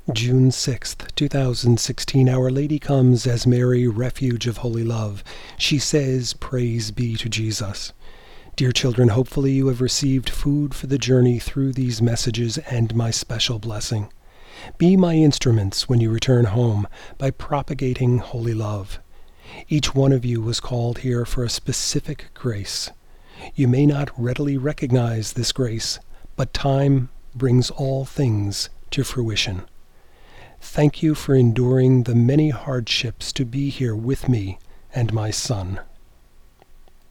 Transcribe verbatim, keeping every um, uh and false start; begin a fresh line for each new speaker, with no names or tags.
June sixth, two thousand sixteen, Our Lady comes as Mary, refuge of holy love. She says, "Praise be to Jesus." Dear children, hopefully you have received food for the journey through these messages and my special blessing. Be my instruments when you return home by propagating holy love. Each one of you was called here for a specific grace. You may not readily recognize this grace, but time brings all things to fruition. Thank you for enduring the many hardships to be here with me and my son.